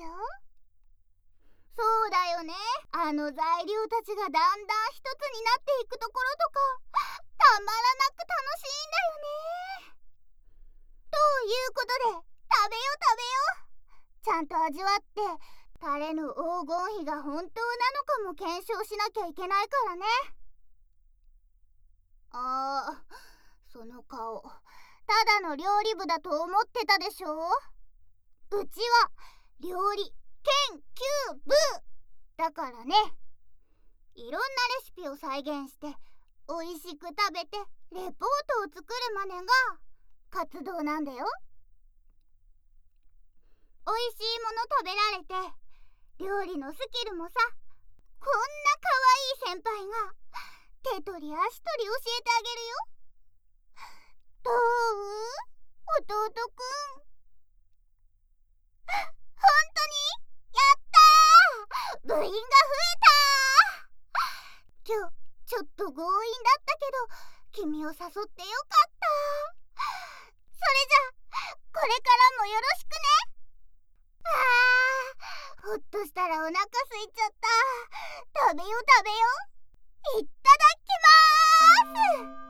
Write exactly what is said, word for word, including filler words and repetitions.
しょ。そうだよね。あの材料たちがだんだん一つになっていくところとかたまらなく楽しいんだよね。ということで、食べよ食べよ。ちゃんと味わってタレの黄金比が本当なのかも検証しなきゃいけないからね。あー、その顔ただの料理部だと思ってたでしょ。うちは料理研究部だからね。いろんなレシピを再現して美味しく食べてレポートを作るまでが活動なんだよ。美味しいもの食べられて料理のスキルもさ、こんな可愛い先輩が手取り足取り教えてあげるよ。どう？弟くん。ほんとに？やったー！部員が増えたー！今日ちょっと強引だったけど君を誘ってよかった。それじゃこれからもよろしくね。あー、ほっとしたらお腹空いちゃった。食べよ食べよ。いっただきまーす。